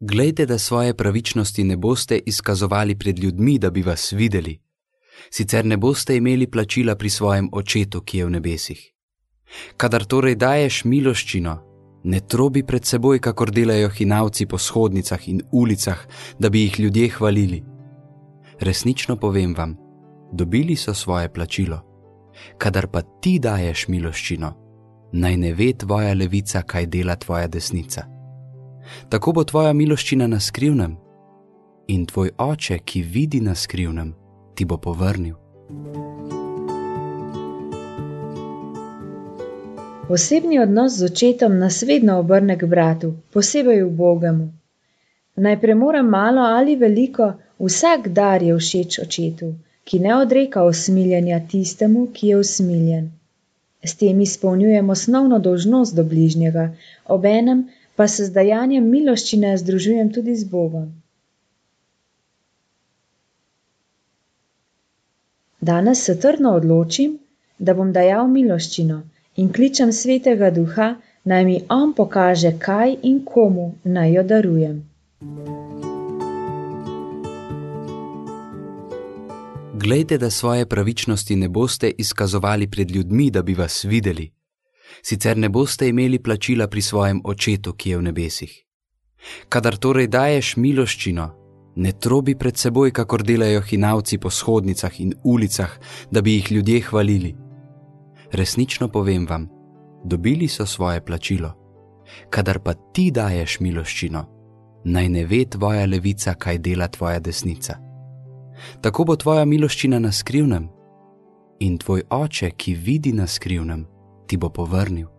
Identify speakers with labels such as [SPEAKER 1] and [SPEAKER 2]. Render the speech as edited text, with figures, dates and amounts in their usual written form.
[SPEAKER 1] Glejte, da svoje pravičnosti ne boste izkazovali pred ljudmi, da bi vas videli. Sicer ne boste imeli plačila pri svojem Očetu, ki je v nebesih. Kadar torej daješ miloščino, ne trobi pred seboj, kakor delajo hinavci po shodnicah in ulicah, da bi jih ljudje hvalili. Resnično povem vam, dobili so svoje plačilo. Kadar pa ti daješ miloščino, naj ne ve tvoja levica, kaj dela tvoja desnica. Tako bo tvoja miloščina na skrivnem in tvoj Oče, ki vidi na skrivnem, ti bo povrnil.
[SPEAKER 2] Osebni odnos z očetom nas vedno obrne k bratu, posebej ubogemu. Naj premorem malo ali veliko, vsak dar je všeč očetu, ki ne odreka usmiljenja tistemu, ki je usmiljen. S tem izpolnjujemo osnovno dolžnost do bližnjega, obenem pa se z dajanjem miloščine združujem tudi z Bogom. Danes se trdno odločim, da bom dajal miloščino in kličem Svetega Duha, naj mi on pokaže, kaj in komu naj jo darujem.
[SPEAKER 1] Glejte, da svoje pravičnosti ne boste izkazovali pred ljudmi, da bi vas videli. Sicer ne boste imeli plačila pri svojem Očetu, ki je v nebesih. Kadar torej daješ miloščino, ne trobi pred seboj, kakor delajo hinavci po shodnicah in ulicah, da bi jih ljudje hvalili. Resnično povem vam, dobili so svoje plačilo. Kadar pa ti daješ miloščino, naj ne ve tvoja levica, kaj dela tvoja desnica. Tako bo tvoja miloščina na skrivnem in tvoj Oče, ki vidi na skrivnem, ti bo povrnil.